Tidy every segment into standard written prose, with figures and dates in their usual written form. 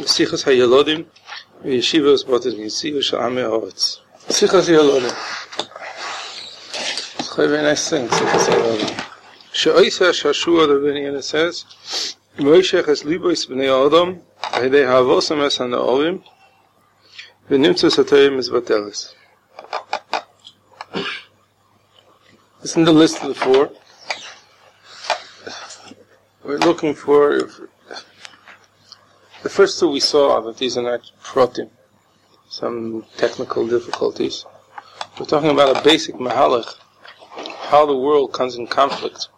Sichas HaYelodim v'Yeshivos Botes V'Yisiv Shel Amei Haaretz. Sichas HaYelodim. It's a very nice thing, Sichas HaYelodim. She'oisa Shashua, the Benyan says, Moishech es Libois B'nei Adam Ha'idei Havosam es HaNa'orim v'Nimtzos HaTorah Mizvateles. This is in the list of the four. We're looking for... The first two we saw that these are not protim, some technical difficulties. We're talking about a basic mahalach, how the world comes in conflict.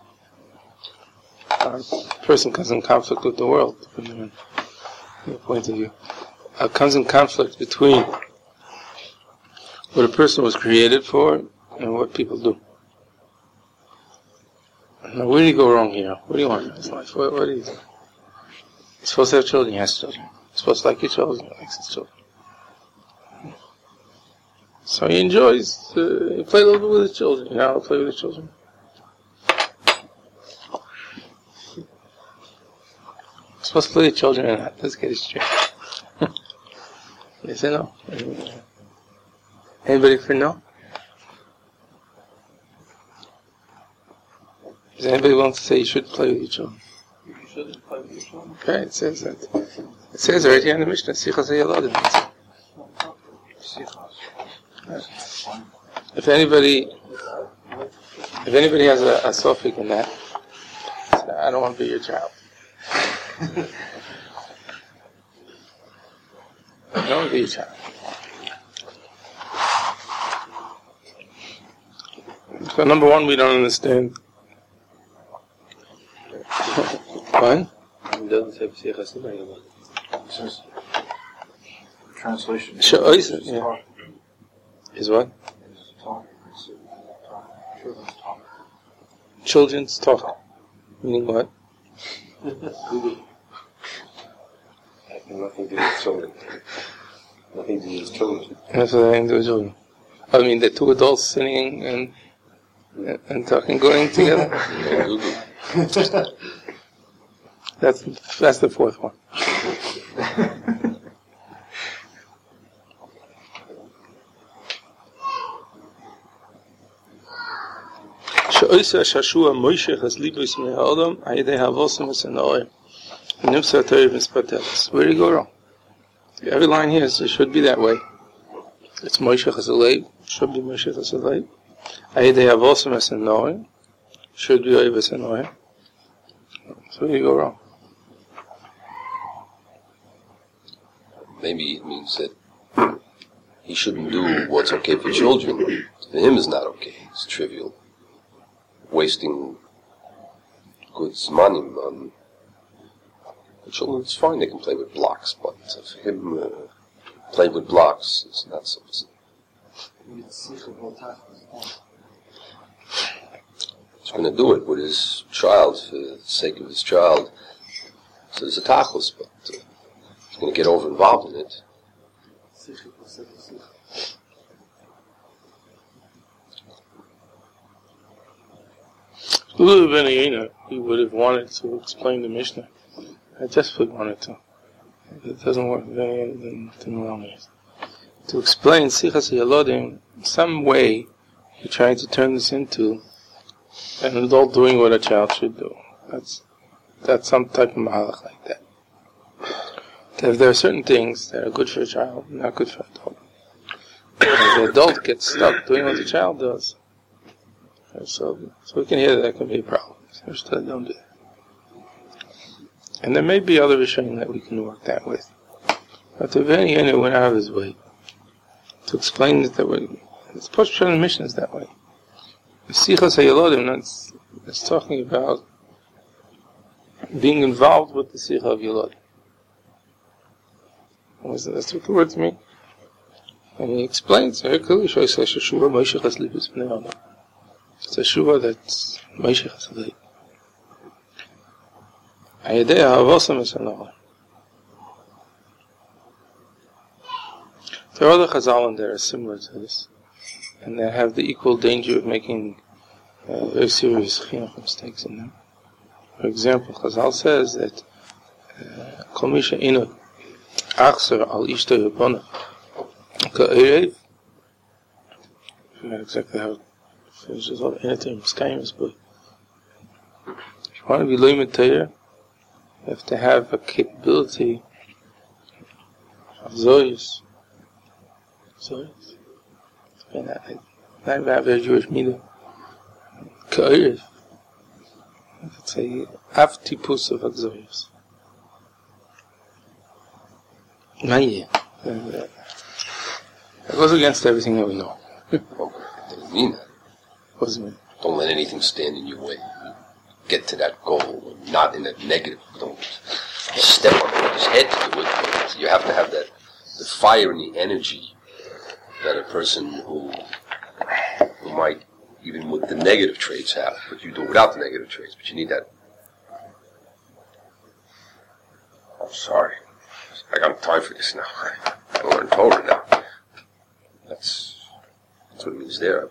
A person comes in conflict with the world, depending on your point of view. Comes in conflict between what a person was created for and what people do. Now, where do you go wrong here? What do you want in his life? What do you do? You're supposed to have children, he has children. You're supposed to like your children, he likes his children. So he enjoys, he plays a little bit with his children. You know how to play with his children? You're supposed to play with your children or not? Let's get it straight. Yes or no? Anybody for no? Is anybody willing to say you should play with your children? You shouldn't play with your children. Okay, it says that. It says right here in the Mishnah, Sichas HaYelodim. If anybody has a suffix in that, I don't want to be your child. I don't want to be your child. So number one, we don't understand. What? It doesn't say Sichas HaYelodim. It says translation. Yeah. Is what? Children's talk. Meaning what? Nothing to do with children. Nothing to do with children. That's what I do with children. I mean, the two adults sitting and talking, going together. That's the fourth one. She'oisa Shashua Moishech es Libois B'nei Adam Ha'idei Havosam es HaNa'orim v'Nimtzos HaTorah Mizvateles. Where do you go wrong? Every line here says it should be that way. It's Moishech es Leib, should be Moishech es Leib. Ha'idei Havosam es HaNa'orim, should be Oiv es HaNa'orim. So where do you go wrong? Maybe it means that he shouldn't do what's okay for children. For him, it's not okay. It's trivial. Wasting good zmanim on the children. It's fine. They can play with blocks, but for him, play with blocks is not so easy. He's going to do it with his child for the sake of his child. So there's a tachlis, but he's going to get over involved in it. Lulu Ben Ayina, he would have wanted to explain the Mishnah. I desperately wanted to. If it doesn't work, then allow me. To explain Sichas HaYelodim, some way, he tried to turn this into an adult doing what a child should do. That's some type of mahalach like that. If there are certain things that are good for a child, not good for an adult. If the adult gets stuck doing what the child does, so we can hear that can be a problem. So don't do that. And there may be other Rishonim that we can work that with. But the Veni went out of his way to explain it that way. It's Posh Pshat Mishnah is that way. The Sichas HaYelodim, that's talking about being involved with the Sicha of Yelodim. That's what the words mean. And he explains very clearly, it's a shua that's Moishech es Leib. Ha'idei Havosam es HaNa'orim. There are other Chazal in there similar to this, and they have the equal danger of making very serious chinuch mistakes in them. For example, Chazal says that Kol mi she'eino achser al ishto yabona ka'erev. Not exactly how it finishes all anything schemes, but if you want to be loymet Torah, you have to have a capability of zoyus. Not about a Jewish media. Ka'erev. Let's say aftipus of zoyus. That goes against everything that we know. Okay, it doesn't mean that. What does it mean? Don't let anything stand in your way. Get to that goal, not in a negative. Don't step on his head to do it. But you have to have that, the fire and the energy that a person who might, even with the negative traits, have. But you do it without the negative traits. But you need that. I'm sorry. I got time for this now. I learn Torah now. That's what it means there.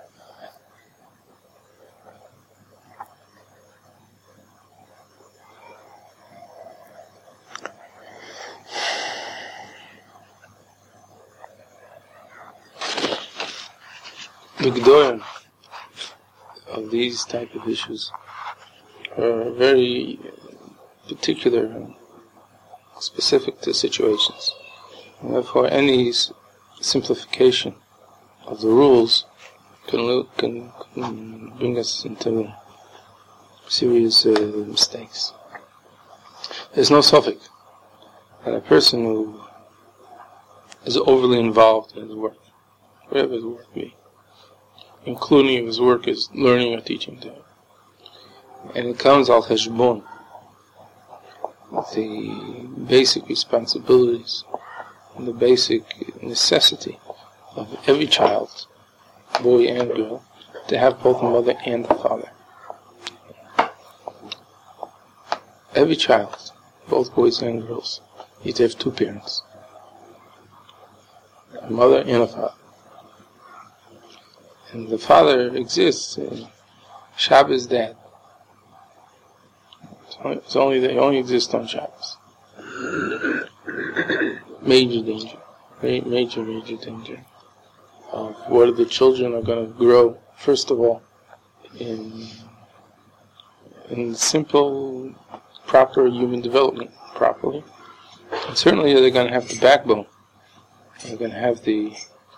The Gedolim of these type of issues are very particular and specific to situations. And therefore, any simplification of the rules can bring us into serious mistakes. There's no suffix that a person who is overly involved in his work, whatever his work be, including if his work is learning or teaching to him, and it comes al heshbon, the basic responsibilities and the basic necessity of every child, boy and girl, to have both a mother and a father. Every child, both boys and girls, need to have two parents, a mother and a father. And the father exists in Shabbos dad. They only exist on Shabbos. Major danger. Major danger of where the children are going to grow, first of all, in simple, proper human development, properly. And certainly they're going to have the backbone. They're going to have the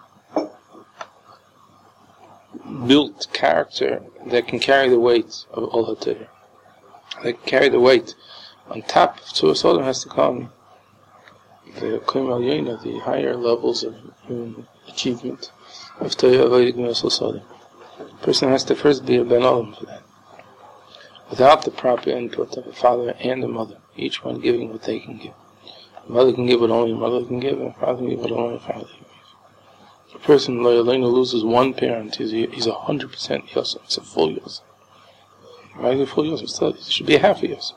built character that can carry the weight of Ol HaTorah. They can carry the weight. On top of Tzur Sodom has to come the Koim Al Yena, the higher levels of human achievement of Torah Avodah Gemilas Sodom. The person has to first be a Ben Olam for that. Without the proper input of a father and a mother, each one giving what they can give. A mother can give what only a mother can give, and a father can give what only a father can give. If a person loses one parent, he's 100% Yosef. It's a full Yosef. Why is it full Yosef? Still, it should be a half Yosef.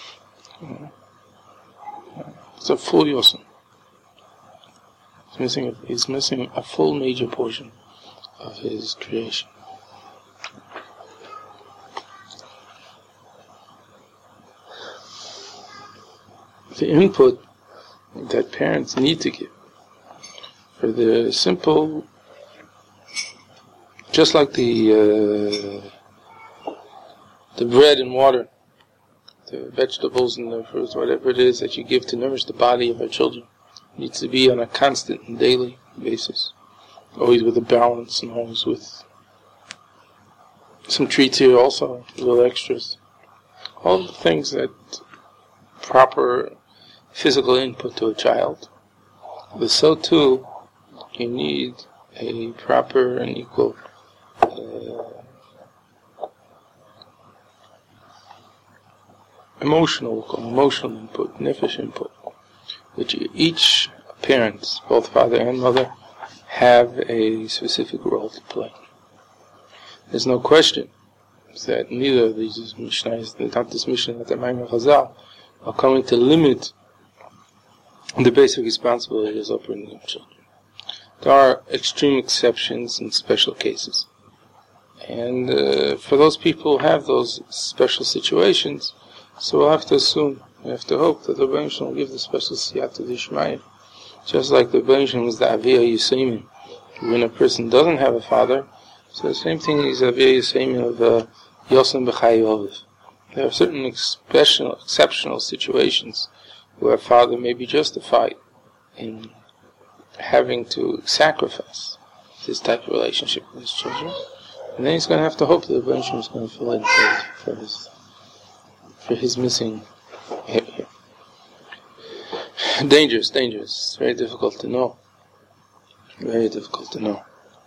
It's a full Yosef. He's missing a full major portion of his creation. The input that parents need to give for the simple, just like the bread and water, the vegetables and the fruits, whatever it is that you give to nourish the body of our children, needs to be on a constant and daily basis. Always with a balance and always with some treats here also, little extras. All the things that proper physical input to a child. But so too, you need a proper and equal emotional input, nefesh input, which each parent, both father and mother, have a specific role to play. There's no question that neither of these Mishnahs, not this Mishnah, not the Maimon Chazal, are coming to limit the basic responsibilities of bringing up children. There are extreme exceptions in special cases. And for those people who have those special situations, so we'll have to assume We have to hope that the Rebbeinu Shalom will give the special siyata d'ishmaya. Just like the Rebbeinu Shalom was the Aviyah Yisayim. When a person doesn't have a father, so the same thing is Aviyah Yisayim of Yosem B'chayov. There are certain exceptional situations where a father may be justified in having to sacrifice this type of relationship with his children. And then he's going to have to hope that the Rebbeinu Shalom is going to fill in for his missing area. Dangerous. It's very difficult to know. Very difficult to know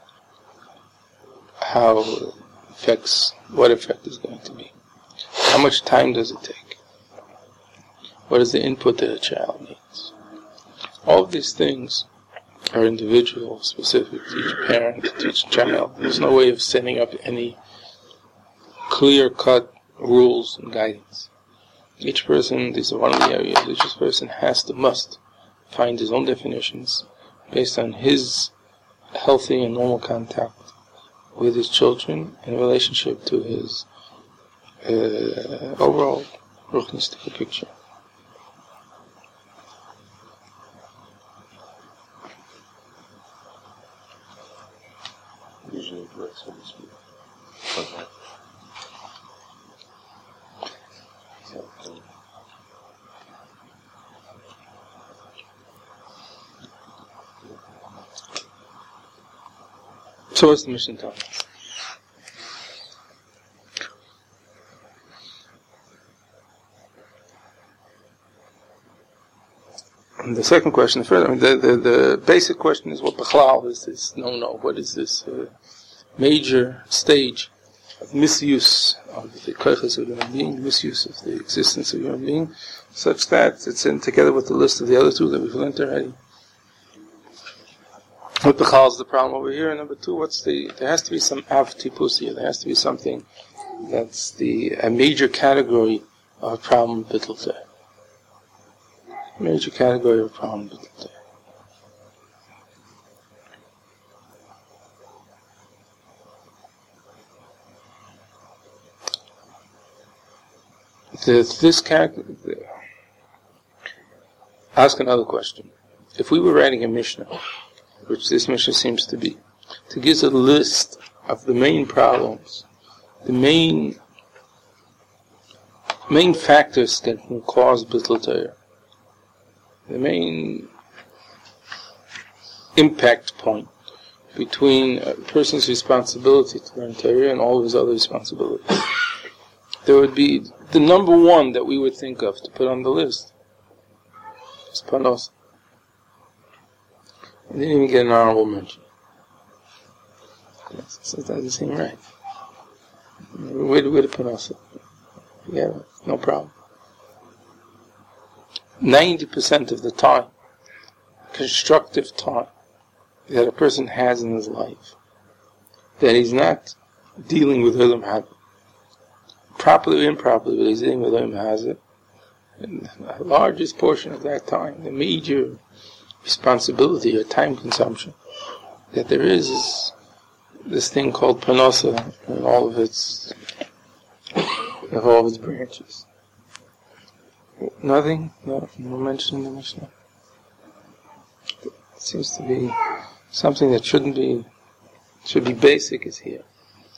what effect is going to be. How much time does it take? What is the input that a child needs? All of these things are individual, specific to each parent, to each child. There's no way of setting up any clear-cut rules and guidance. Each person, these are one of the areas, each person must find his own definitions based on his healthy and normal contact with his children in relationship to his overall ruchnistic picture. Usually it works when you speak. Okay. So what's the mission telling us? And the second question, the basic question is what b'chlal is this? No. What is this major stage of misuse of the koiches of human being, misuse of the existence of human being, such that it's in together with the list of the other two that we've learned already. What b'chal is the problem over here? And number two, there has to be some avtipus here. There has to be something that's a major category of a problem bittul teh. Major category of a problem bittul teh. This character. Ask another question. If we were writing a Mishnah, which this Mishnah seems to be, to give a list of the main problems, the main factors that can cause bittul Torah, the main impact point between a person's responsibility to learn Torah and all of his other responsibilities, there would be the number one that we would think of to put on the list is panos. I didn't even get an honorable mention. So it doesn't seem right. Where to put us? Yeah, no problem. 90% of the time, constructive time, that a person has in his life, that he's not dealing with Olam Haba, properly or improperly, but he's dealing with Olam Haba, and the largest portion of that time, the major responsibility or time consumption that there is this thing called panosa and all of its branches. Nothing? No mention in the Mishnah. It seems to be something that should be basic is here.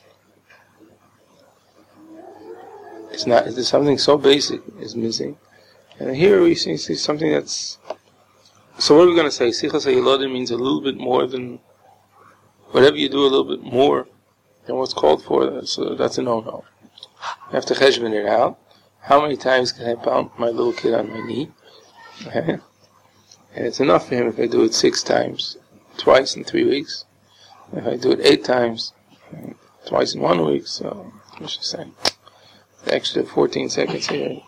It's not. There's something so basic is missing, and here we see something that's. So what are we going to say? Sichas HaYilodim means a little bit more than, whatever you do a little bit more than what's called for, so that's a no-no. You have to cheshbon it out. How many times can I pound my little kid on my knee? Okay. And it's enough for him if I do it 6 times, twice in 3 weeks. If I do it 8 times, twice in 1 week, so, what should I say? The extra 14 seconds here.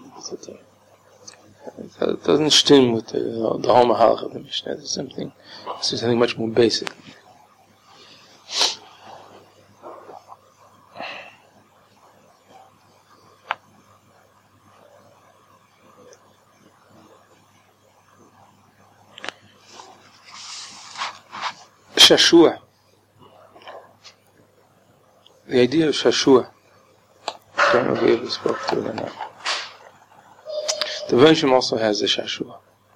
It doesn't stem with the whole mahalach of the Mishnah. There's something much more basic. Shashua. The idea of Shashua. I don't know if we ever spoke to it or not. The Rebbeinu Shalom also has the Shashua.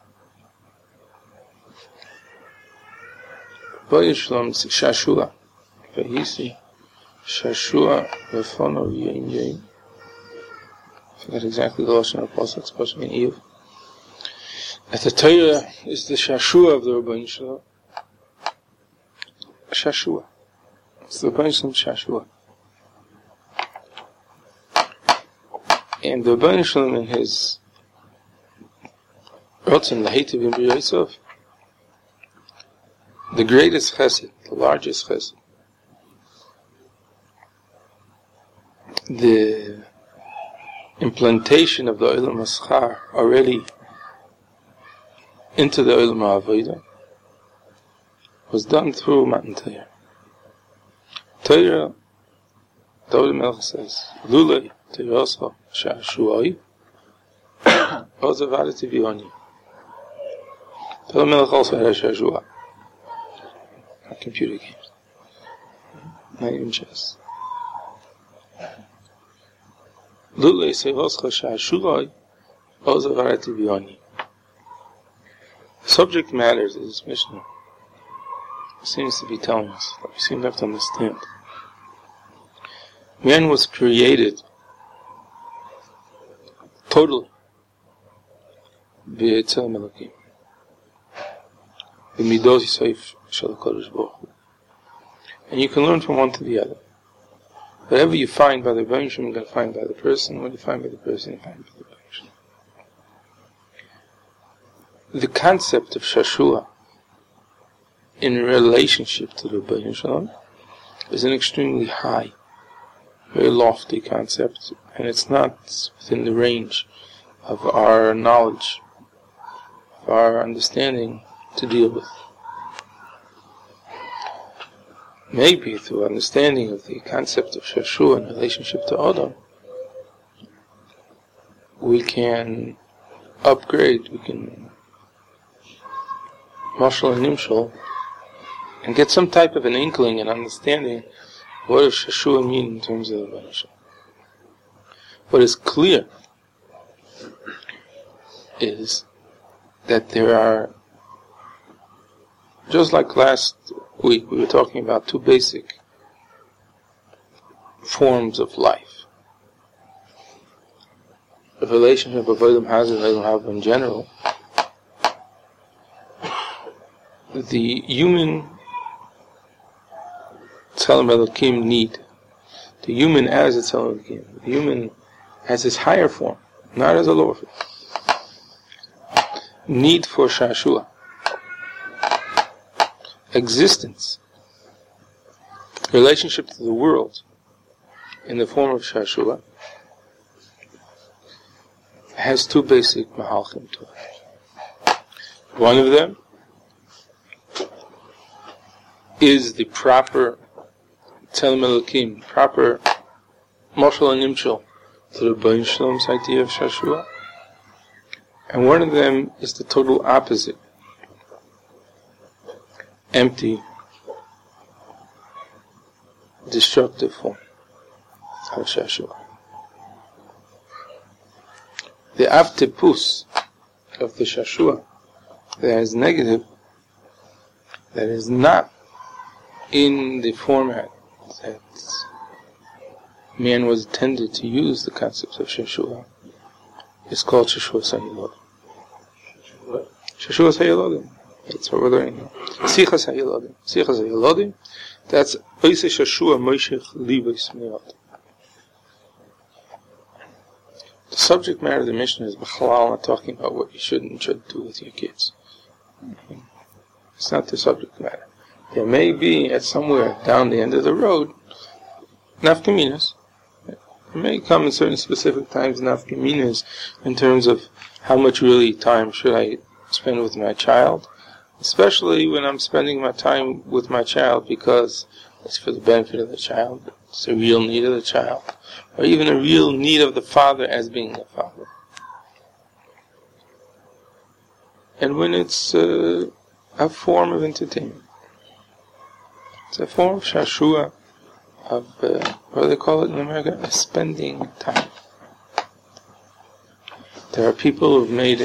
Rebbeinu Shalom's Shashua. V'hisi Shashua v'fono v'yein yein. I forgot exactly the Lashon Apostle, it's supposed to be in Iyuv. At the Torah is the Shashua of the Rebbeinu Shalom. Shashua. It's the Rebbeinu Shalom Shashua. And the Rebbeinu Shalom in his Rotzen Lahitiv in B'Yosef, the greatest chesed, the largest chesed, the implantation of the Olam HaSchar already into the Olam HaAvodah was done through Matan Torah. Torah, David Melech says, Lulei Torah Shashuai Ozavadati Vioni. David Melech also had a Shashua. Not computer games. Not even chess. Lulei Seivoscha Shashuai Ozavadati Vioni. Subject matters of this Mishnah seems to be telling us that we seem to have to understand. Man was created totally b'Yetzer Melokim, b'Midos Yisayif Shel HaKadosh Baruch Hu. And you can learn from one to the other. Whatever you find by the Rebbeinu Shalom, you're going to find by the person. What you find by the person, you find by the Rebbeinu Shalom. The concept of Shashua in relationship to the Rebbeinu Shalom is an extremely high, very lofty concept, and it's not within the range of our knowledge, of our understanding to deal with. Maybe through understanding of the concept of Shashua in relationship to Adam, we can upgrade, we can Mashal and Nimshal, and get some type of an inkling and understanding what does Shashua mean in terms of the Rebbeinu Shalom. What is clear is that there are, just like last week we were talking about two basic forms of life. The relationship of Adam Hazard and Adam Hava in general. The human Tzelem Elokim need. The human as a Tzelem Elokim. The human as its higher form, not as a lower form. Need for Shashua. Existence. Relationship to the world in the form of Shashua has two basic mahalchim to it. One of them is the proper Tzelem Elokim, proper Mashal and Nimshal to the Rebbeinu Shalom's idea of Shashua. And one of them is the total opposite. Empty, destructive form of Shashua. The Avtipus of the Shashua that is negative, that is not in the format that man was intended to use the concepts of Shashua, is called Shashua Sayilodim. Shashua Sayilodim. That's what we're learning now. Sichas Sayilodim. Sichas Sayilodim. That's Oise Shashua Moishech Libos Meot. The subject matter of the Mishnah is B'chalal, not talking about what you should and shouldn't do with your kids. It's not the subject matter. There may be, at somewhere down the end of the road, nafkaminas. There may come in certain specific times nafkaminas in terms of how much really time should I spend with my child, especially when I'm spending my time with my child because it's for the benefit of the child, it's a real need of the child, or even a real need of the father as being a father. And when it's a form of entertainment. It's a form of Shashua, of, what do they call it in America? Spending time. There are people who've made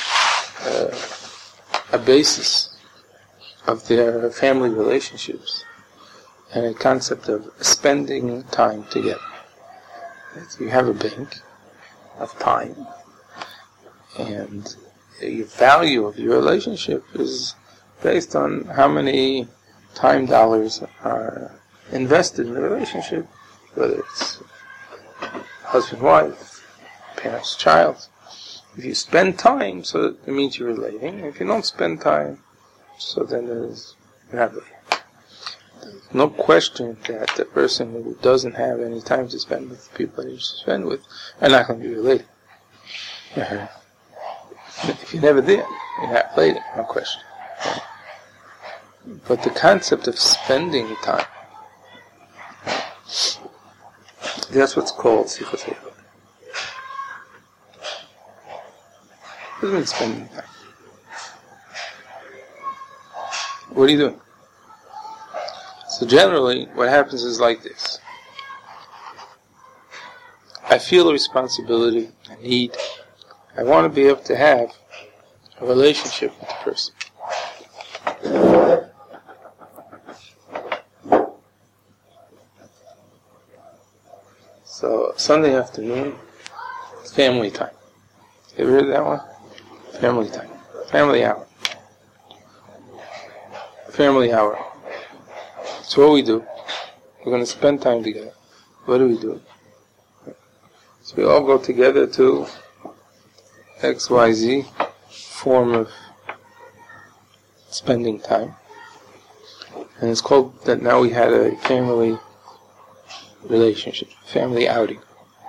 a basis of their family relationships and a concept of spending time together. You have a bank of time, and the value of your relationship is based on how many time dollars are invested in the relationship, whether it's husband, wife, parents, child. If you spend time, so it means you're relating. If you don't spend time, so then you're not relating. There's no question that the person who doesn't have any time to spend with the people that you should spend with are not going to be related. If you never did, you're not related, no question. But the concept of spending time, that's what's called Sichas HaYalod. What does it mean spending time? What are you doing? So generally, what happens is like this. I feel a responsibility, a need. I want to be able to have a relationship with the person. So, Sunday afternoon, it's family time. You ever heard that one? Family time. Family hour. Family hour. So what we do, we're going to spend time together. What do we do? So we all go together to XYZ form of spending time. And it's called that now we had a family relationship, family outing.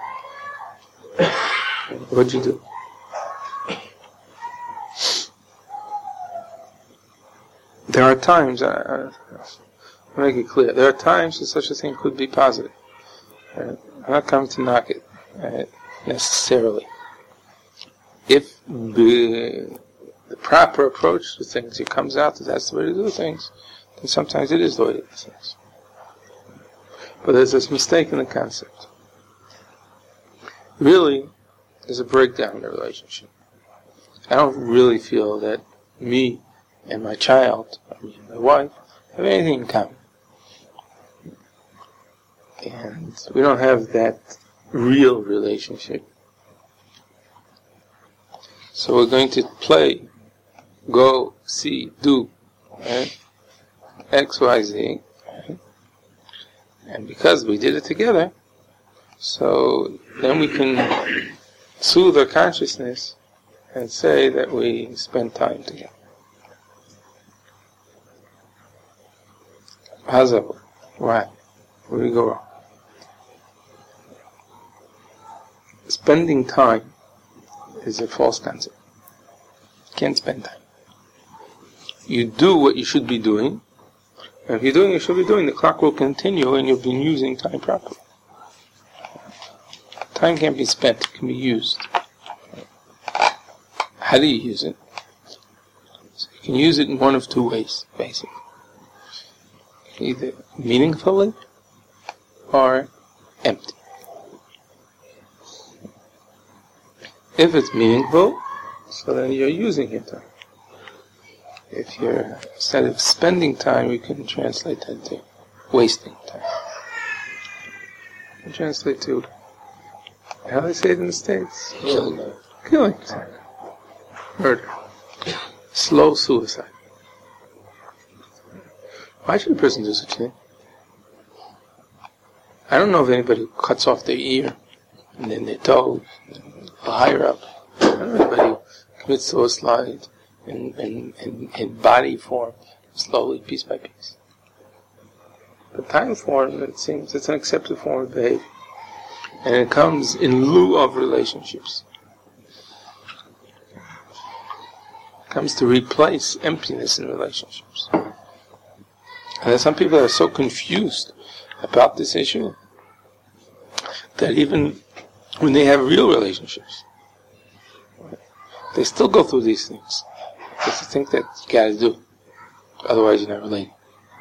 What'd you do? There are times, I'll make it clear, there are times that such a thing could be positive. I'm not coming to knock it necessarily. If the proper approach to things, it comes out that that's the way to do things, then sometimes it is the way to do things. But there's this mistake in the concept. Really, there's a breakdown in the relationship. I don't really feel that me and my child, me and my wife, have anything in common. And we don't have that real relationship. So we're going to play, go, see, do, right? X, Y, Z. Right? And because we did it together, so then we can soothe our consciousness and say that we spent time together. How's that work? Why? Where do we go wrong? Spending time is a false concept. You can't spend time. You do what you should be doing, and if you're doing what you should be doing, the clock will continue and you'll be using time properly. Time can't be spent, it can be used. How do you use it? So you can use it in one of two ways, basically. Either meaningfully or empty. If it's meaningful, so then you're using your time. If you're, instead of spending time, you can translate that to wasting time. You can translate to, how do they say it in the States? Killing time. Murder. Slow suicide. Why should a person do such a thing? I don't know of anybody who cuts off their ear and then their toe, higher up. I don't know anybody who commits suicide in body form, slowly, piece by piece. But time form, it seems, it's an accepted form of behavior. And it comes in lieu of relationships. It comes to replace emptiness in relationships. And there's some people that are so confused about this issue that even when they have real relationships, they still go through these things. Because they think that you gotta do it. Otherwise you're not relating.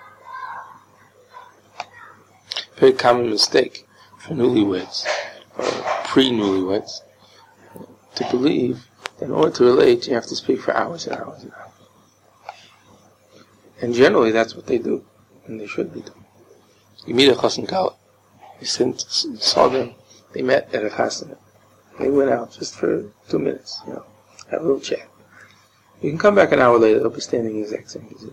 Very common mistake for newlyweds, or pre-newlyweds, to believe that in order to relate, you have to speak for hours and hours and hours. And generally, that's what they do, and they should be doing. You meet a chassan kala. You saw them. They met at a chasana. They went out just for 2 minutes, have a little chat. You can come back an hour later, they'll be standing the exact same as you.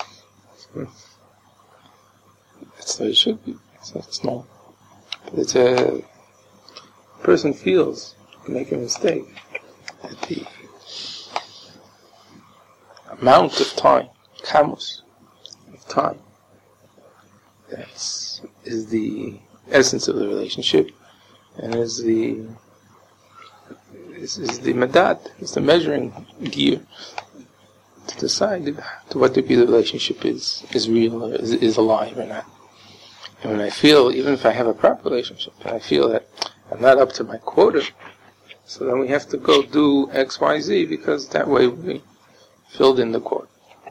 That's the way it should be. It's normal. But it's a person feels, you make a mistake, that the amount of time, kamus, of time, is the essence of the relationship, and is the madad, is the measuring gear to decide to what degree the relationship is real or is alive or not. And when I feel, even if I have a proper relationship, and I feel that I'm not up to my quota, so then we have to go do X, Y, Z, because that way we filled in the quota.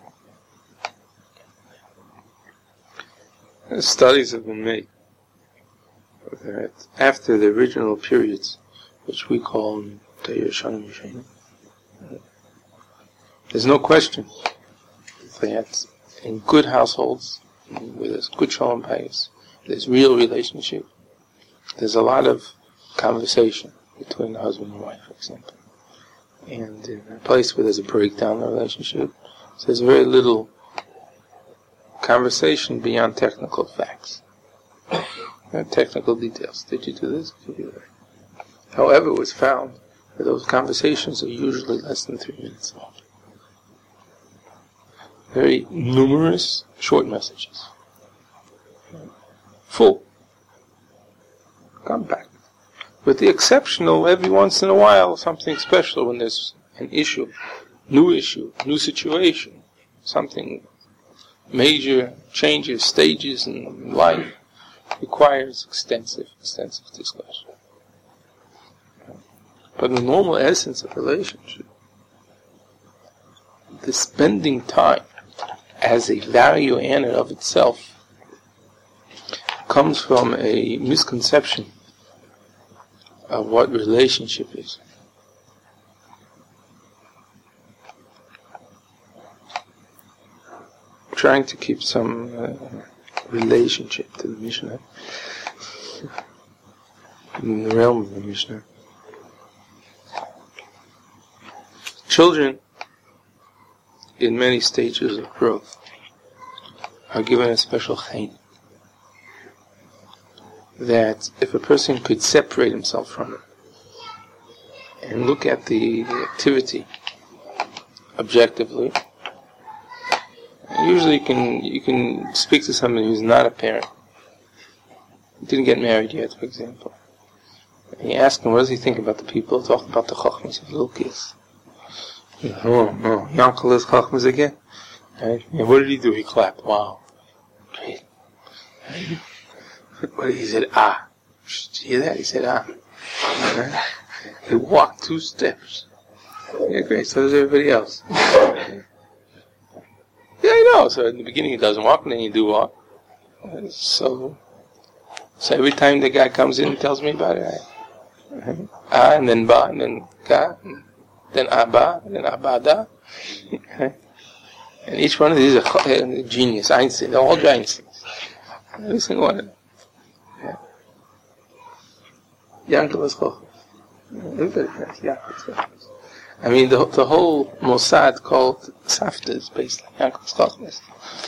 Studies have been made that after the original periods, which we call there's no question that in good households, where there's good shalom bayis, there's real relationship, there's a lot of conversation between the husband and wife, for example. And in a place where there's a breakdown in the relationship, so there's very little conversation beyond technical facts. Technical details. Did you do this? Did you do that? However, it was found that those conversations are usually less than 3 minutes long. Very numerous short messages. Full. Compact. With the exceptional, every once in a while, something special when there's an issue, new situation, something, major changes, stages in life, requires extensive discussion. But the normal essence of relationship, the spending time as a value in and of itself, comes from a misconception of what relationship is. Trying to keep some relationship to the Mishnah, in the realm of the Mishnah. Children, in many stages of growth, are given a special chayim, that if a person could separate himself from it and look at the activity objectively, usually you can speak to somebody who's not a parent, didn't get married yet, for example, and you ask him, what does he think about the people talking about the chachmas of little kids? Oh, Yankel is chachmas again? Right? And what did he do? He clapped. Wow. Great. But he said, ah. Did you hear that? He said, ah. He walked 2 steps. Yeah, great. So does everybody else. Yeah, I know. So in the beginning he doesn't walk, and then you do walk. So every time the guy comes in and tells me about it, ah, and then ba, and then ka, and then abba, and then abada. And each one of these is a genius, Einstein. They're all giants. Every single one of them. Yankel is chacham. Everybody knows Yankel is chacham. I mean, the whole Mossad called Safta is based on Yankel's chacham.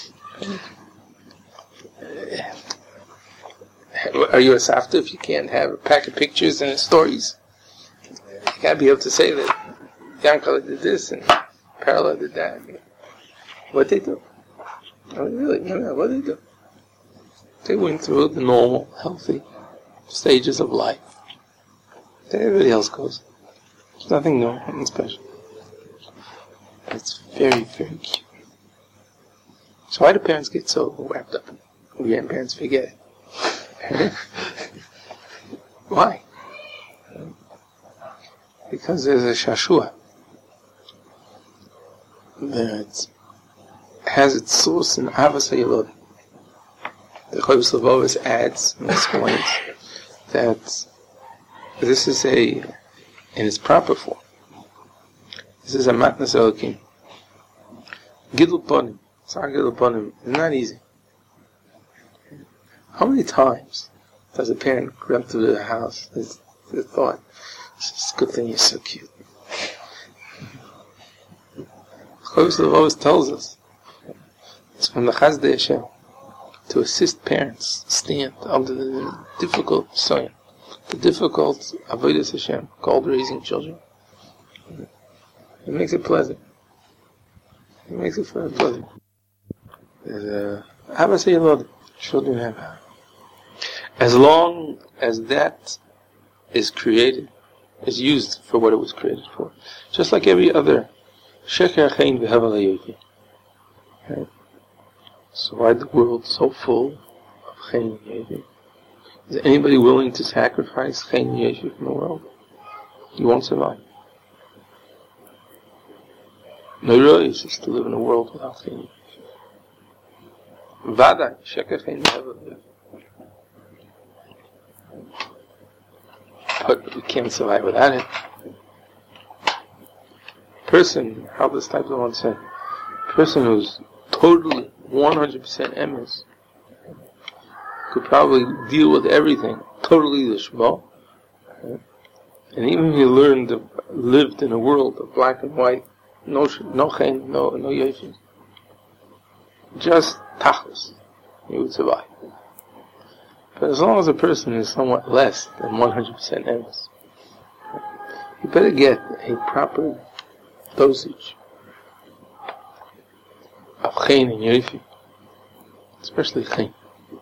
Are you a Safta if you can't have a pack of pictures and stories? You gotta be able to say that Yankel did this and Parallel did that. What they do? I mean, really, what they do? They went through the normal, healthy stages of life. Everybody else goes. There's nothing new, nothing special. It's very, very cute. So why do parents get so wrapped up? Grandparents forget it. Why? Because there's a shashua that has its source in Avas HaYilod. The Chovos HaLevavos adds and explains that this is a in its proper form. This is a matnas elokim. Gidul ponim, tzar gidul ponim, is not easy. How many times does a parent come to the house with the thought, it's a good thing you're so cute? Choshev always tells us, it's from the Chazdei Hashem, to assist parents stand under the difficult soil, the difficult avodas Hashem, called raising children. It makes it pleasant. It makes it very pleasant. Children have. As long as that is created, is used for what it was created for. Just like every other. Right? So why is the world so full of chen and yefi? Is anybody willing to sacrifice chen and yefi from the world? You won't survive. No rois is to live in a world without chen and yefi. Vada, sheker chen yefi. But we can't survive without it. Person, how this type of one said, person who's totally 100% emes could probably deal with everything totally lishma, and even if he lived in a world of black and white, no chen, no yefi, just tachlis, he would survive. But as long as a person is somewhat less than 100% emes, you better get a proper dosage of chen and yefi, especially chen,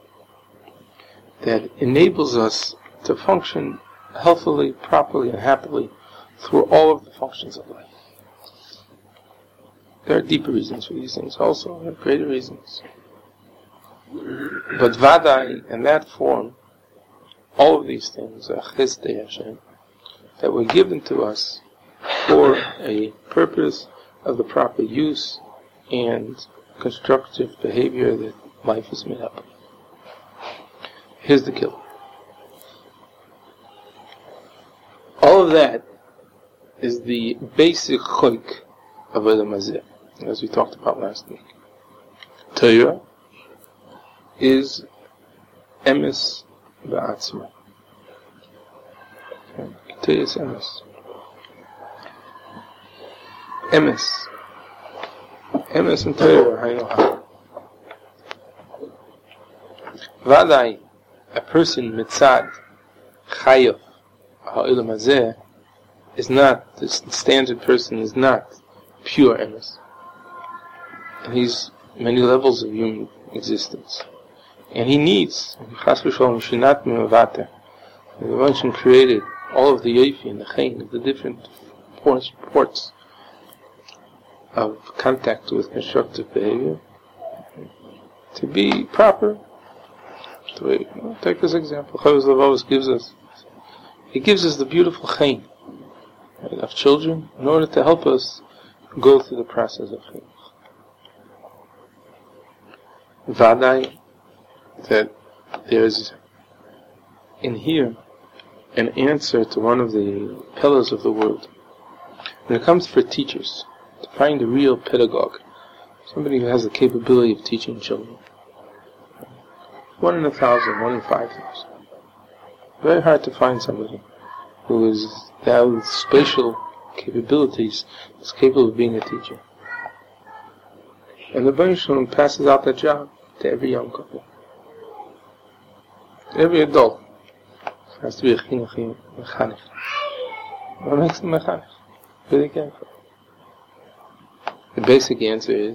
that enables us to function healthily, properly, and happily through all of the functions of life. There are deeper reasons for these things also, there are greater reasons. But Vadai, in that form, all of these things are Chazdei Hashem, that were given to us for a purpose of the proper use and constructive behavior that life is made up of. Here's the killer. All of that is the basic choik of Adam Hazeh, as we talked about last week. Torah is emes ba'atzma. Torah is emes. Emes. Emes and Torah, I know how. Vadai, a person mitzad chayav ha'olam hazeh, is not, the standard person is not pure emes. And he's many levels of human existence. And he needs, chas v'sholom, shinat mimavater. The Rebbeinu created all of the yefi and the chen of the different ports of contact with constructive behavior to be proper. Take this example. Choshev always gives us. He gives us the beautiful chen of children in order to help us go through the process of chen. Vadai, that there's in here an answer to one of the pillars of the world. When it comes for teachers, to find a real pedagogue, somebody who has the capability of teaching children. 1 in 1,000, 1 in 5,000. Very hard to find somebody who is that with spatial capabilities is capable of being a teacher. And the Rebbeinu passes out that job to every young couple. Every adult has to be a chinuch mechanech. What makes them mechanech? Where they came from? The basic answer is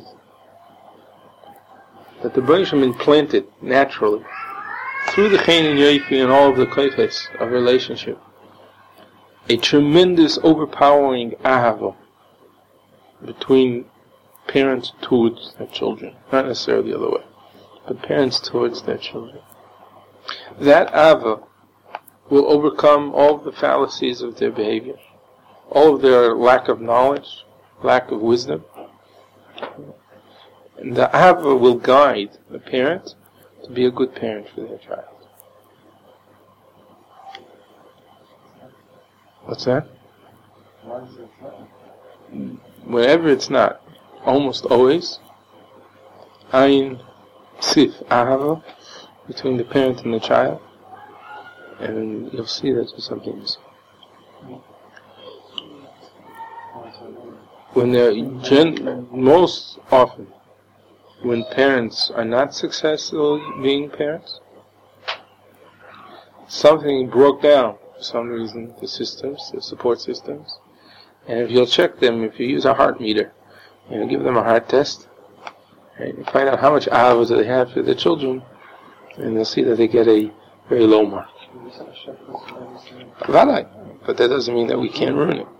that the Rebbeinu implanted naturally through the chen and yefi and all of the koiches of relationship a tremendous overpowering ahava between parents towards their children, not necessarily the other way, but parents towards their children. That ahava will overcome all of the fallacies of their behavior, all of their lack of knowledge, lack of wisdom. And the ahava will guide the parent to be a good parent for their child. What's that? Whenever it's not, almost always, Ayin Sif Ahava, between the parent and the child, and you'll see that there's something missing. When most often, when parents are not successful being parents, something broke down for some reason, the systems, the support systems. And if you'll check them, if you use a heart meter, give them a heart test, and you find out how much ahava do they have for their children, and you'll see that they get a very low mark. But that doesn't mean that we can't ruin it.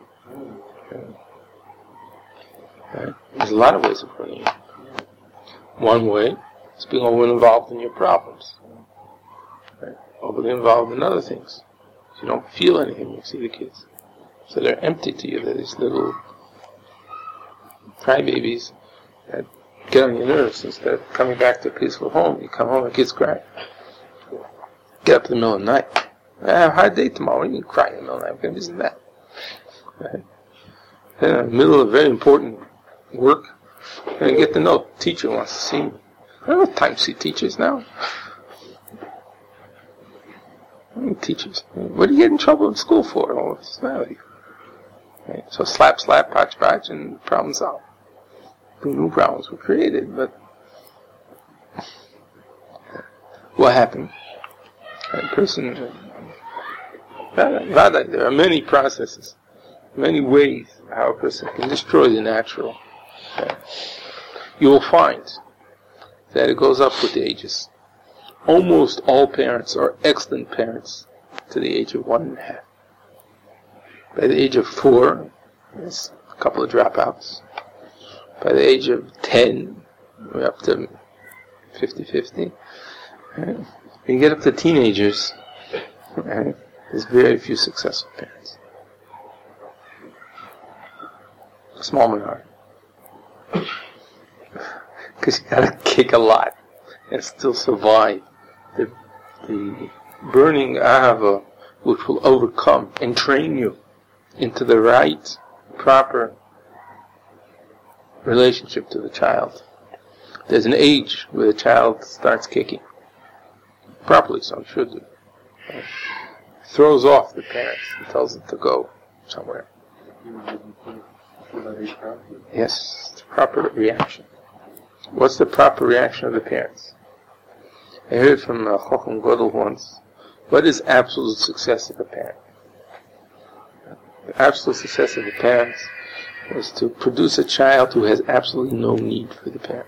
Right? There's a lot of ways of ruining it. One way is being overly involved in your problems. Right? Overly involved in other things. So you don't feel anything when you see the kids. So they're empty to you. They're these little crybabies that get on your nerves. Instead of coming back to a peaceful home, you come home and kids cry. Get up in the middle of the night. I have a hard day tomorrow. What do you mean cry in the middle of the night? I'm going to visit that. Right? Then in the middle of very important work, and you get the note, teacher wants to see me. I don't have time to see teachers now. I mean, teachers. What do you get in trouble in school for? Oh, what's the matter with you? Right? So slap, patch, and problem solved. New problems were created, but what happened? A person, there are many processes, many ways how a person can destroy the natural. You will find that it goes up with the ages. Almost all parents are excellent parents to the age of 1.5. By the age of 4, there's a couple of dropouts. By the age of 10, we're up to 50-50. Right? When you get up to teenagers, right, there's very few successful parents. A small minority. Because you gotta kick a lot and still survive the burning ahava, which will overcome and train you into the right, proper relationship to the child. There's an age where the child starts kicking. Properly, so it should do. Throws off the parents and tells them to go somewhere. Yes, it's the proper reaction. What's the proper reaction of the parents? I heard from Chochem Godel once, what is absolute success of a parent? The absolute success of the parents is to produce a child who has absolutely no need for the parent.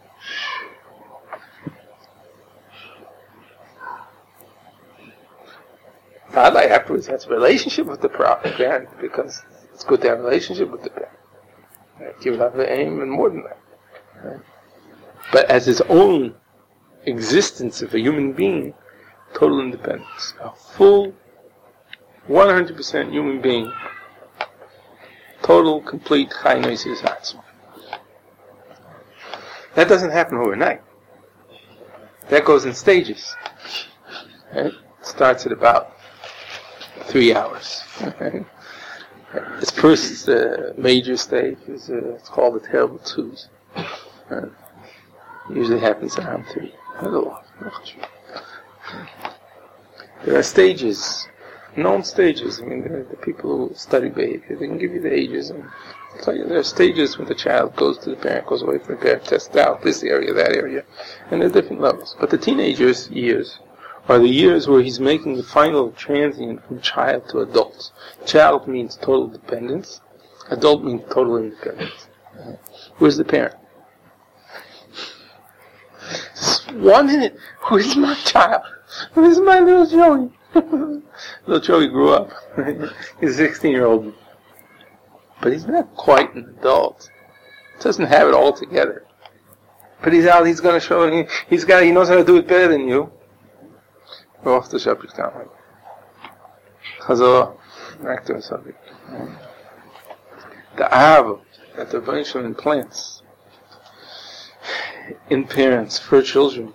Not like afterwards has a relationship with the parent, because it's good to have a relationship with the parent. Right? Give it up the aim and more than that. Right? But as its own existence of a human being, total independence. A full, 100% human being, total, complete Chai Noisis Hatzma. That doesn't happen overnight. That goes in stages. Right? It starts at about 3 hours. Right? Its first major stage is it's called the terrible twos. Usually happens around 3. There are stages, known stages. I mean, the people who study behavior, they can give you the ages and tell you there are stages when the child goes to the parent, goes away from the parent, tests out this area, that area, and there are different levels. But the teenagers' years are the years where he's making the final transient from child to adult. Child means total dependence. Adult means total independence. Where's the parent? Just 1 minute. Where's my child? Where's my little Joey? Little Joey grew up. He's a 16-year-old. But he's not quite an adult. Doesn't have it all together. But he's out, he's going to show it. He knows how to do it better than you. We're off the subject now. Chazor, back to the subject. The ahava that the Rebbeinu Shalom implants in parents for children,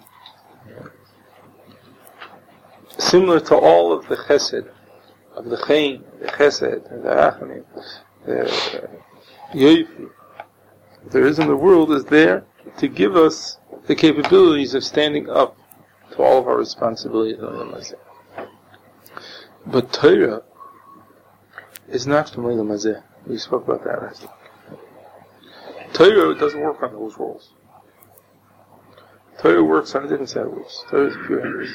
similar to all of the chesed, of the chayin, the chesed, and the rachamim, yoifi there is in the world is there to give us the capabilities of standing up to all of our responsibilities. But Torah is not from Olam Hazeh. We spoke about that last week. Torah doesn't work on those rules. Torah works on a different set of rules. Torah is pure English.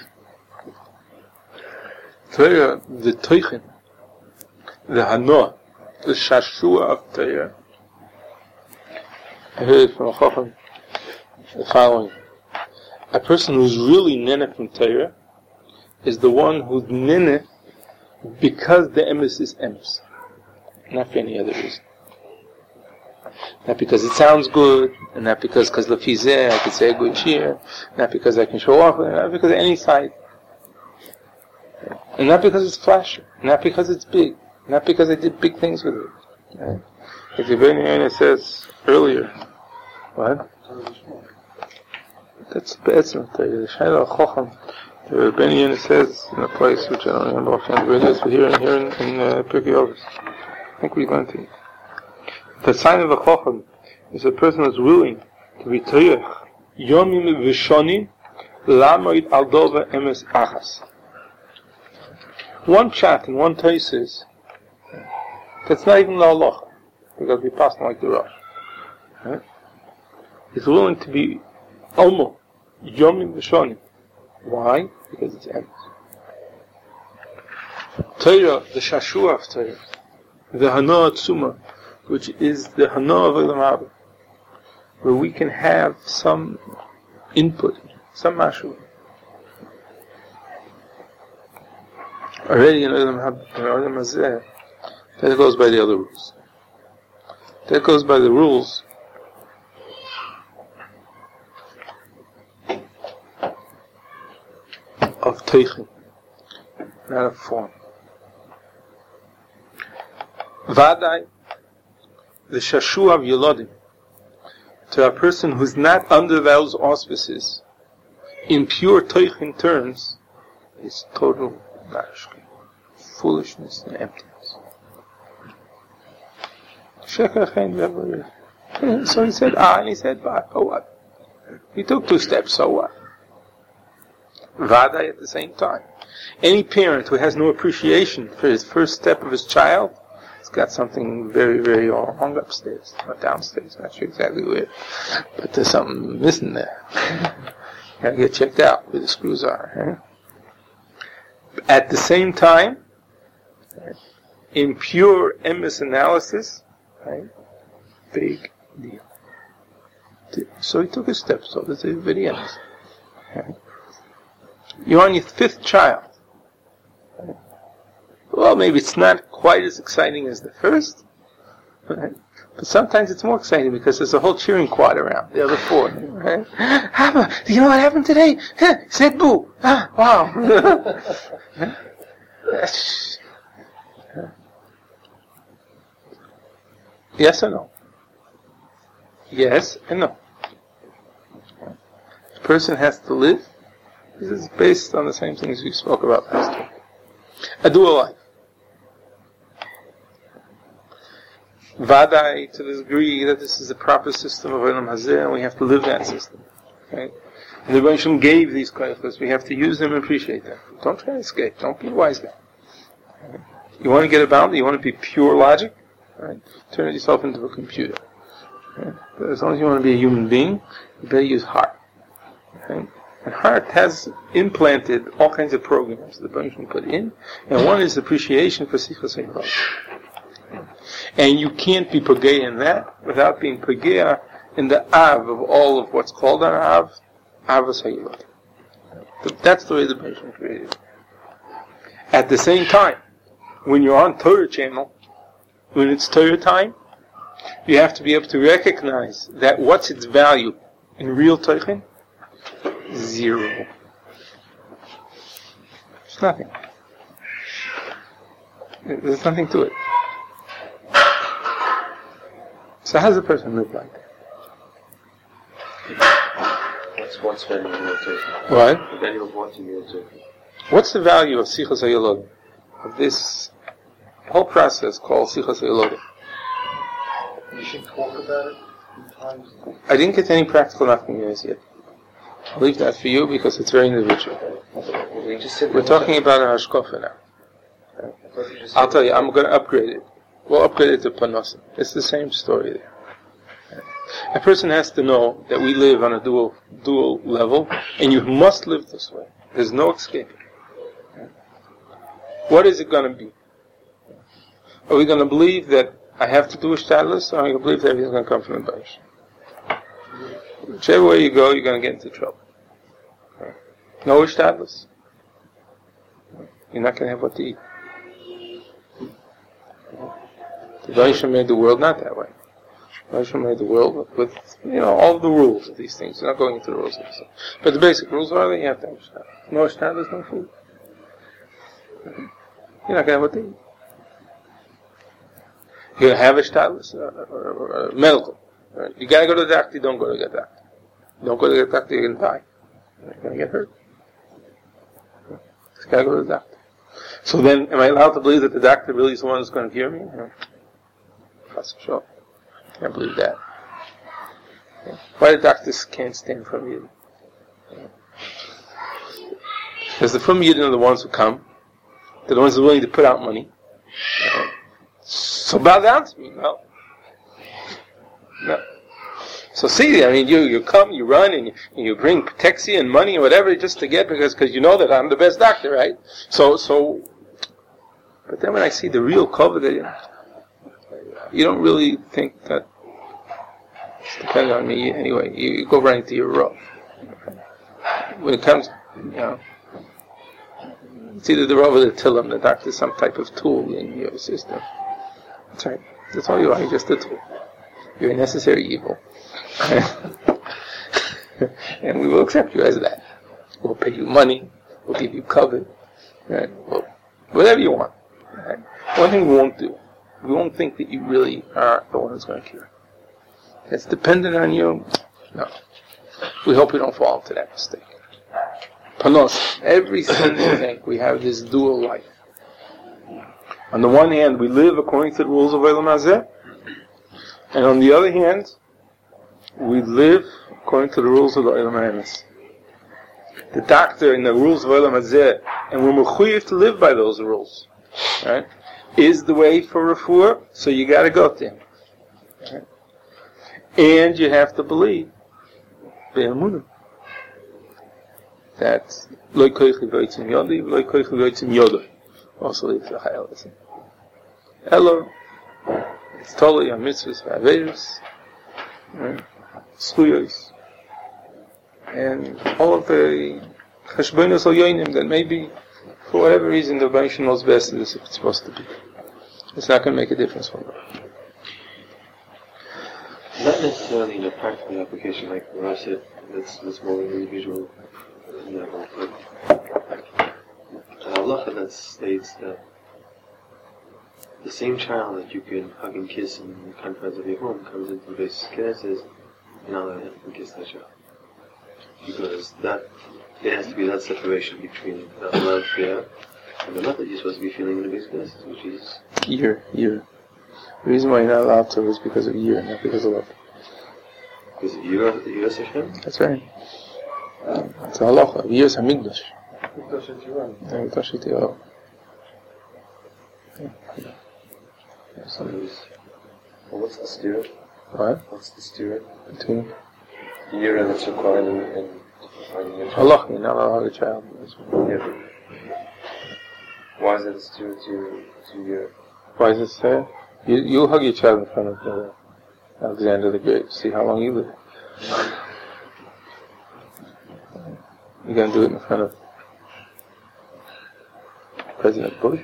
Torah, the Toichin, the Hanoah, the Shashua of Torah. I heard from a Chacham the following. A person who's really nene from Torah is the one who's nene because the emes is emes. Not for any other reason. Not because it sounds good, and not because lafizeh I could say a good cheer, not because I can show off, not because of any side. And not because it's flashy, not because it's big, not because I did big things with it. Right? As the Ben Yaina says earlier, what? That's not the Shaila Chocham. The Ben Yaina says in a place which I don't remember offhand where it is, but here in Pirkei Avos. I think we're going to. The sign of a Chocham is a person who's willing to be Toyach Yomim Vishonim Lamoid Aldova Emes Achas. One chat and one Toysis, that's not even the halacha, because we pass like the Rosh. Right? He's willing to be Almo Yomim Vishonim. Why? Because it's Emes. Torah, the Shashua of Torah, the Hanoah Tzuma, which is the Hanoah of Olam Haba, where we can have some input, some mashu. Already in Olam Hazeh, that goes by the other rules. That goes by the rules of Teichin, not of form. Vadai, the Shashua of Yelodim, to a person who's not under those auspices, in pure Teichin terms, is total foolishness and emptiness. So he said, and he said, but, oh what? He took 2 steps, so what? Vadai at the same time. Any parent who has no appreciation for his first step of his child, has got something very, very wrong upstairs, not downstairs, not sure exactly where, but there's something missing there. Gotta get checked out where the screws are. Right? At the same time, in pure emes analysis, right, big deal. So he took a step, so that's a very honest. Right? You're on your 5th child. Right? Well, maybe it's not quite as exciting as the first, right? But sometimes it's more exciting because there's a whole cheering quad around, the other 4. Right? Haba, do you know what happened today? Said boo. Wow. Yes or no? Yes and no. The person has to live. This is based on the same things we spoke about last week. A dual life. Vadai, to the degree that this is the proper system of Olam Hazeh, and we have to live that system. Okay? And the Rebbe Shalom gave these koyachos. We have to use them and appreciate them. Don't try to escape. Don't be a wise guy. Okay? You want to get about it? You want to be pure logic? Right? Turn yourself into a computer. Okay? But as long as you want to be a human being, you better use heart. Okay? And heart has implanted all kinds of programs that the Rebbe Shalom put in, and one is appreciation for Sichos HaYilod. And you can't be pagea in that without being pagea in the av of all of what's called an av, avos hayilod. That's the way the Rebbe Shalom created it. At the same time, when you're on Torah channel, when it's Torah time, you have to be able to recognize that what's its value in real Teichin? 0. There's nothing. There's nothing to it. So how does a person live like that? What's value in real Teichin? What? The value of what in real Teichin? What's the value of Sichos HaYilod? Of this whole process called Sichos HaYilod? can talk about it sometimes. I didn't get any practical nafkaminas yet. I'll leave that for you because it's very individual. You just said We're talking about a hashkafa now. I'll tell you, I'm going to upgrade it. We'll upgrade it to panosim. It's the same story there. A person has to know that we live on a dual level, and you must live this way. There's no escape. What is it going to be? Are we going to believe that I have to do a shtadlus, or are we going to believe that everything's going to come from the Baish? Whichever way you go, you're going to get into trouble. No shtadlus. You're not going to have what to eat. The Baish made the world not that way. Hashem made the world with, all of the rules of these things. We're not going into the rules of this. But the basic rules are that you have to have shtadlus. No shtadlus, no food. You're not going to have what to eat. You're going to have a shtadlus, or medical. Right? You got to go to the doctor, don't go to the doctor. Don't go to the doctor, you're going to die. You're going to get hurt. You got to go to the doctor. So then, am I allowed to believe that the doctor really is the one who's going to cure me? Sure. Can't believe that. Why the doctors can't stand from you? Because the from Yidden are the ones who come. They're the ones who are willing to put out money. So bow down to me. No. So see, you come, you run, and you bring taxi and money and whatever just to get, because you know that I'm the best doctor, right? So, but then when I see the real COVID, you don't really think that it's dependent on me anyway. You go right into your role. When it comes, it's either the role or the tillam. The doctor is some type of tool in your system. That's right. That's all you are. You're just a tool. You're a necessary evil. And we will accept you as that. We'll pay you money. We'll give you cover. Right? Whatever you want. Right? One thing we won't do. We won't think that you really are the one who's going to cure. It's dependent on you. No. We hope we don't fall into that mistake. Panos, every single thing, we have this dual life. On the one hand, we live according to the rules of Olam Hazeh, and on the other hand, we live according to the rules of the Olam Haemes. The doctor in the rules of Olam Hazeh, and we're mechuyev to live by those rules, right? Is the way for refuah, so you got to go to him. Right? And you have to believe be'emunah that lo koichi v'otzim yodi, lo koichi v'otzim yodoi. Also leaves the chayil. Elo, it's totally on mitzvahs v'aveirus, schuyos, and all of the cheshbonos al yoinim that maybe for whatever reason the Rebbeinu knows best that it's supposed to be. It's not going to make a difference for them. Not necessarily in a practical application like Rav said, that's more individual level. The halacha that states that the same child that you can hug and kiss in the confines of your home comes into the base Knesset, says you're not allowed to hug and kiss that child. Because there has to be that separation between the love there and the love that you're supposed to be feeling in the base Knesset, which is year. The reason why you're not allowed to is because of year, not because of love. Because of Yirah Hashem? That's right. It's a halacha. Year is Hamikdash. Mikdash Torah. Mikdash Torah. Well, what's the steer? What? What's the steer? Between Yirah that's required in defining your child. halacha, you're not allowed to hug a child. Yeah. Why is it a steer to Yirah? Why does it say? You hug your child in front of Alexander the Great. See how long you live. You're going to do it in front of President Bush?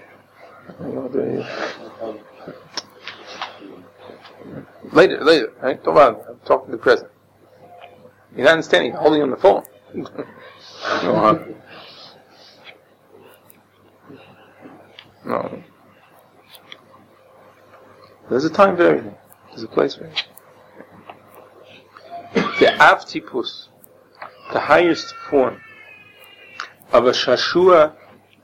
Later, right? Don't bother. I'm talking to the president. You're not understanding. You're holding on the phone. No. There's a time for everything. There's a place for everything. The Avtipus, the highest form of a Shashua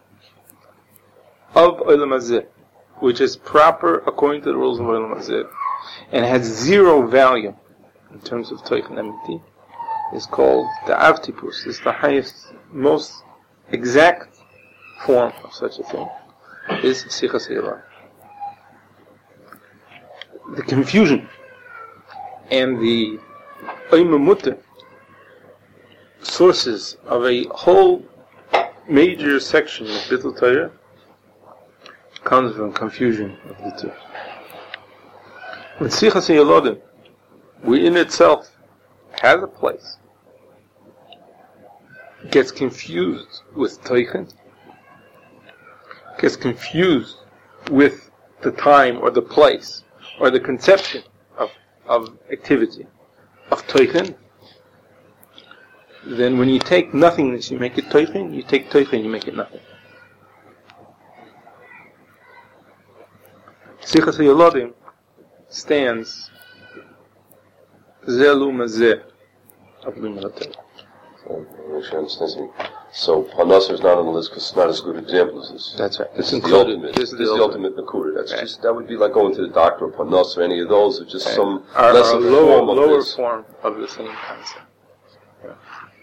of Olam Hazeh, which is proper according to the rules of Olam Hazeh, and has zero value in terms of Teichen Emiti, is called the Avtipus. It's the highest, most exact form of such a thing, is Sichas Ha'ila. The confusion and the Oimamutta sources of a whole major section of Bittul Torah comes from confusion of the two. When Sichas Yalodim, we in itself has a place, gets confused with Teichen, gets confused with the time or the place or the conception of activity of Teichen, then when you take nothingness, you make it Teichen, you take Teichen, you make it nothing. Sichas Yalodim stands Zelu Mazeh of Limrat. So Parnasa is not on the list because it's not as good an example as this. That's right. This is the ultimate. This is the ultimate Nakuda. That's right. That would be like going to the doctor or Parnasa or any of those, or just some lesser form of lower this. Form of the same concept. Yeah.